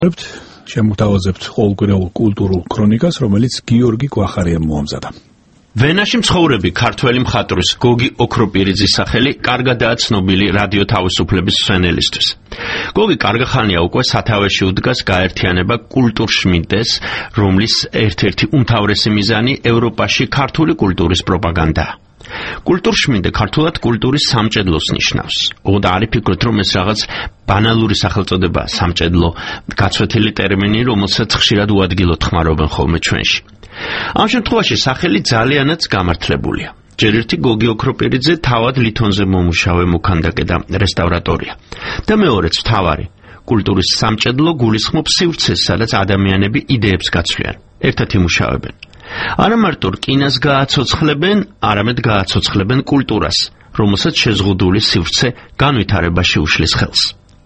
შემოგთავაზებთ ყოველკვირეულ კულტურულ ქრონიკას, რომელიც გიორგი კვახარიამ მოამზადა. ვენაში მცხოვრები ქართველი მხატვრის გოგი ოქროპირიძის სახელი კარგადაა ცნობილი რადიო თავისუფლების მსვენელისთვის. გოგი კარგი ხანია უკვე სათავეში უდგას გაერთიანება კულტურშმინდეს, რომლის ერთ-ერთი უმთავრესი მიზანი ევროპაში ქართული კულტურის პროპაგანდაა. კულტურშმინდე ქართულად კულტურის სამჭედლოს ნიშნავს. ოღონდ არ იფიქროთ, რომ ეს რაღაც ბანალური სახელწოდება სამჭედლო, გაცვეთილი ტერმინი, რომელსაც ხშირად უადგილოდ ხმარობენ ხოლმე ჩვენში. ამ შემთხვევაში სახელი ძალიანაც გამართლებულია. ჯერ ერთი გოგი ოქროპირიძე თავად ლითონზე მომუშავე მოქანდაკე და რესტავრატორია. და მეორეც მთავარი, კულტურის სამჭედლო გულისხმობს სივრცეს, სადაც ადამიანები იდეებს გაცვლიან, ერთად იმუშავებენ. არა მარტო რკინას გააცოცხლებენ, არამედ გააცოცხლებენ კულტურას, რომელსაც შეზღუდული სივრცე განვითარებაში უშლის ხელს.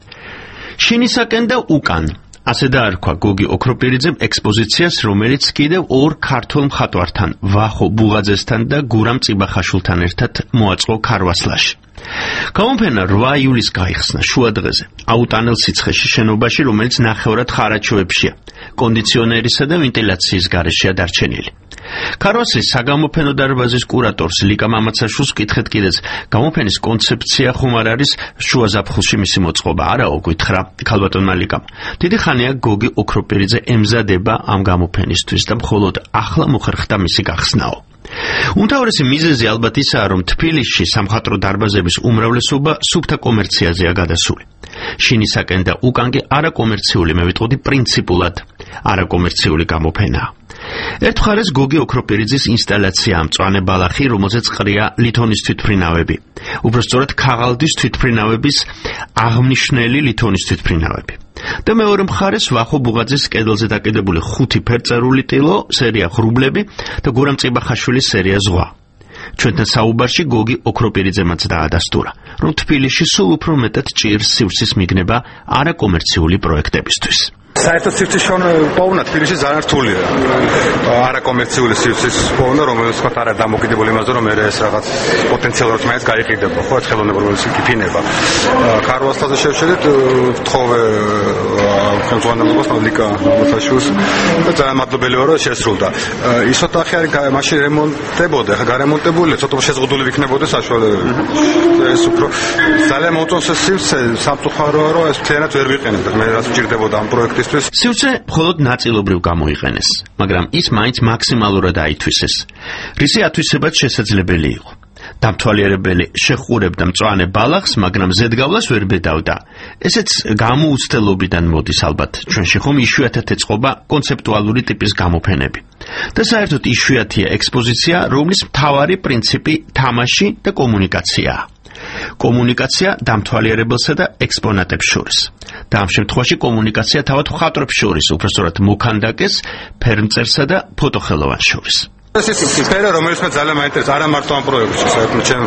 შინისაკენ და უკან, ასე დაარქვა გოგი ოქროპირიძემ ექსპოზიციას, რომელიც კიდევ ორ ქართველ მხატვართან, ვახო ბუღაძესთან და გურამ წიბახაშვილთან ერთად მოაწყო ქარვასლაში. გამოფენა 8 ივლისს გაიხსნა შუადღეზე, აუტანელ სიცხეში შენობაში, რომელიც ნახევრად ხარაჩოებშია, კონდიციონერისა და ვენტილაციის გარეშეა დარჩენილი. ქარვასლის საგამოფენო დარბაზის კურატორს ლიკა მამაცაშვილს ვკითხეთ კიდეც, გამოფენის კონცეფცია ხომ არ არის შუა ზაფხულში მისი მოწყობა? არაო, გითხრა ქალბატონმა ლიკამ. დიდი ხანია გოგი ოქროპირიძე ემზადება ამ გამოფენისთვის და მხოლოდ ახლა მოხერხდა მისი გახსნაო. უმთავრესი მიზეზი ალბათ ისაა, რომ თბილისში სამხატვრო დარბაზების უმრავლესობა სუფთა კომერციაზეა გადასული. შინისაკენ და უკან კი არაკომერციული, მე ვიტყოდი პრინციპულად არაკომერციული გამოფენაა. ერთ მხარეს გოგი ოქროპირიძის ინსტალაციაა მწვანე ბალახი, რომელზეც ყრია ლითონის თვითმფრინავები. უბრალოდ ქაღალდის თვითმფრინავების აღმნიშვნელი ლითონის თვითმფრინავები. და მეორე მხარეს ვახო ბუღაძის კედელზე დაკიდებული 5 ფერწერული ტილო, სერია ღრუბლები და გურამ წიბახაშვილის სერია ზღვა. ჩვენთან საუბარში გოგი ოქროპირიძემაც დაადასტურა, რომ თბილისში სულ უფრო მეტად ჭირს სივრცის მიგნება არაკომერციული პროექტებისთვის. საერთოდ სივრცის პოვნა თბილისში ძალიან რთულია. არაკომერციული სივრცის პოვნა, რომელიც თქვა არა დამოკიდებული იმაზე, რომ ეს რაღაც პოტენციალურად მაინც გაიყიდება, ხო, ეს ხელოვნება რომელიც იფინება. ქარვასლაზე შევშედით, ვთხოვე ხელმძღვანელობას ლიკა მამაცაშვილს და ძალიან მადლობელი ვარ, რომ შესრულდა. ის ოთახი არის მაშინ რემონტდებოდა, ხა გარემონტებულია, ცოტა შეზღუდული იქნებოდა საშუალებები. ეს უფრო ძალიან მოწონს ეს სივრცე, სამწუხაროა, რომ ეს მთლიანად ვერ ვიყენებ, მე რაც მჭირდებოდა ამ პროექტის. სივრცე მხოლოდ ნაწილობრივ გამოიყენეს, მაგრამ ის მაინც მაქსიმალურად აითვისეს, რისი ათვისებაც შესაძლებელი იყო. დამთვალიერებელი შეჰყურებდა მწვანე ბალახს, მაგრამ ზედგავლას ვერ ბედავდა. ესეც გამოუცდელობიდან მოდის ალბათ. ჩვენში ხომ იშვიათად ეწყობა კონცეპტუალური ტიპის გამოფენები. და საერთოდ იშვიათია ექსპოზიცია, რომლის მთავარი პრინციპი თამაში და კომუნიკაციაა. კომუნიკაცია დამთვალიერებელსა და ექსპონატებს შორის. და ამ შემთხვევაში კომუნიკაცია თავად მხატვრებს შორის, უბრალოდ მოქანდაკეს, ფერმწერსა და ფოტოხელოვანს შორის. ეს ის სფერო, რომელიც მე ძალიან მაინტერესებს, არა მარტო ამ პროექტში, საერთოდ ჩემ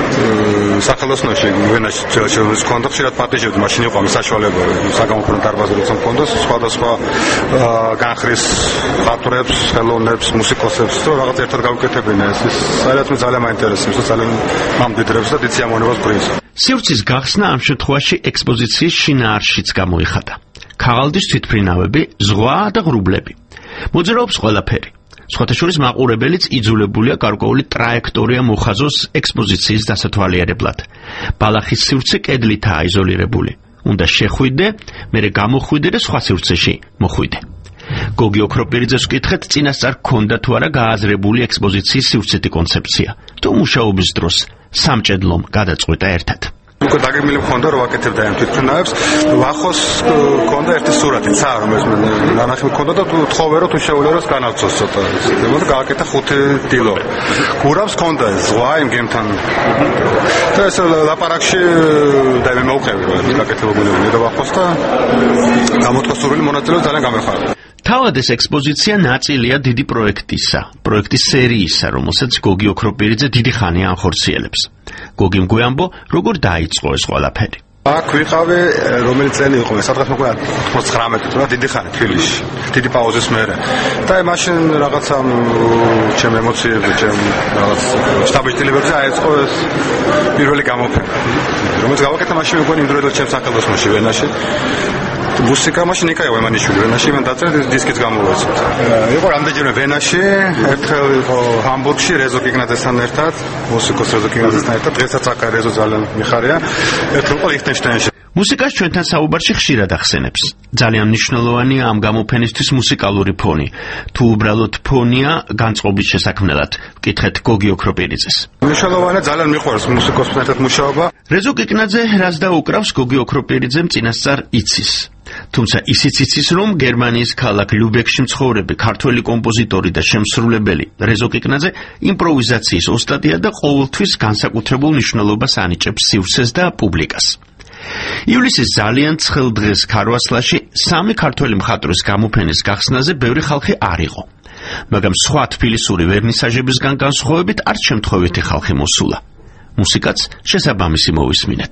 სახელოსნოში ვენაში შეიძლება კონდა ხშირად პატეჟებდი, მაშინ იყო ამის საშუალება, საგამოფენო დარბაზი როცა მქონდა, სხვადასხვა განხრის მხატვრებს, ხელოვნებს, მუსიკოსებს, თუ რაღაც ერთად გავუკეთებინა, ეს საერთოდ ძალიან მაინტერესებს და ძალიან მამდიდრებს და დიდ სიამოვნებას ბრინს. სივრცის გახსნა ამ შემთხვევაში ექსპოზიციის შინაარშიც გამოიხადა. ქაღალდის თვითმფრინავები, ზღვა და ღრუბლები. მოძრაობს ყველაფერი. სხვათა შორის მაყურებელიც იძულებულია გარკვეული ტრაექტორია მოხაზოს ექსპოზიციის დასათვალიერებლად. ბალახის სივრცე კედლითაა იზოლირებული. უნდა შეხვიდე, მერე გამოხვიდე და სხვა სივრცეში მოხვიდე. გოგი ოქროპირიძეს ვკითხეთ, წინასწარ ჰქონდა თუ არა გააზრებული ექსპოზიციის სივრცეთი კონცეფცია. თუ მუშაობის დროს სამჭედლომ გადაწყვეტა ერთად. უკვე დაგეგმილი მქონდა, რომ ვაკეთებდა ამ თვითმფრინავებს. ვახოს მქონდა ერთი სურათი, ცა რომელიც ნანახი მქონდა და თხოვე რომ თუ შეუძლია რომ განავწოს ცოტა. და გააკეთა 5 ტილო. გურამს მქონდა ზღვა იმ გემთან. და ეს ლაპარაკში და მე მოვყევი რომ ეს გაკეთებული და ვახოს და გამოთქვა სურვილი მონაწილეობა ძალიან გამეხარა. თავად ეს ექსპოზიცია ნაწილია დიდი პროექტის სერიისა, რომელსაც გოგი ოქროპირიძე დიდი ხანია ანხორციელებს. გოგიმ გვეამბო, როგორ დაიწყო ეს ყველაფერი. აქ ვიყავი, რომელიც წელი იყო, სადღაც მოგვია 19 თვე, დიდი ხანი თბილისში, დიდი პაუზის მერე. და მაშინ რაღაცა ჩემ ემოციებზე, ჩემ რაღაც შტაბ-ჭილებებზე აეწყო ეს პირველი გამოფენა, რომელიც გავაკეთა მაშინ მეგონი იმ დროიდან ჩემ სახელოსნოში ვენაში. მუსიკა მაშინ იკაია ვემანიშვილი ვენაში მან დაწერა დისკიც გამოვაცოთ. იყო რამდენჯერმე ვენაში, ერთხელ იყო ჰამბურგში რეზო კიგნაძესთან ერთად, მუსიკოს რეზო კიგნაძესთან ერთად, დღესაც აქ რეზო ძალიან მიხარია. ერთხელ იყო ლიხტენშტაინში. მუსიკას ჩვენთან საუბარში ხშირად ახსენებს. ძალიან მნიშვნელოვანია ამ გამოფენისთვის მუსიკალური ფონი. თუ უბრალოდ ფონია განწყობის შესაქმნელად, ვკითხეთ გოგი ოქროპირიძეს. მნიშვნელოვანია, ძალიან მიყვარს მუსიკოსთან ერთად მუშაობა. რეზო კიკნაძე რას დაუკრავს გოგი ოქროპირიძემ წინასწარ იცის. თუმცა ისიც იცის, რომ გერმანიის ქალაქ ლიუბეკში მცხოვრები ქართველი კომპოზიტორი და შემსრულებელი რეზო კიკნაძე იმპროვიზაციის ოსტატია და ყოველთვის განსაკუთრებულ მნიშვნელობას ანიჭებს სივრცეს და პუბლიკას. ივლისის ძალიან ცხელ დღეს ქარვასლაში სამი ქართველი მხატვრის გამოფენის გახსნაზე ბევრი ხალხი არ იყო. მაგრამ სხვა თბილისური ვერნისაჟებისგან განსხვავებით არც შემთხვევითი ხალხი მოსულა. მუსიკაც შესაბამისი მოვისმინეთ.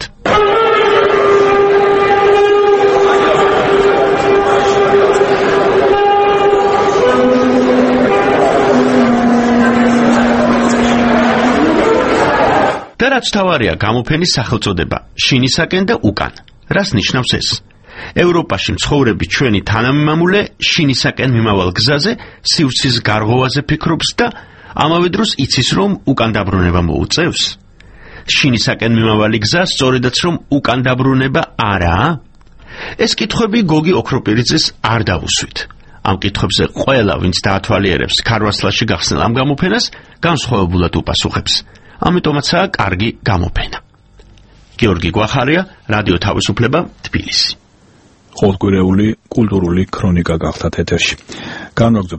და რაც თავარია გამოფენის სახელწოდება შინისაკენ და უკან. რას ნიშნავს ეს? ევროპაში მცხოვრები ჩვენი თანამემამულე შინისაკენ მიმავალ გზაზე სივრცის გარღვევაზე ფიქრობს და ამავე დროს იცის, რომ უკან დაბრუნება მოუწევს. შინისაკენ მიმავალი გზა სწორედაც რომ უკან დაბრუნება არაა? ეს კითხვები გოგი ოქროპირიძეს არ დავუსვით. ამ კითხვებზე ყველა, ვინც დაათვალიერებს ქარვასლაში გახსნილ ამ გამოფენას, განსხვავებულად უპასუხებს. ამიტომაცაა კარგი გამოფენა. გიორგი გვახარია, რადიო თავისუფლება, თბილისი. ყოველკვირეული კულტურული ქრონიკა გახდათ ეთერში. განვაგრძობთ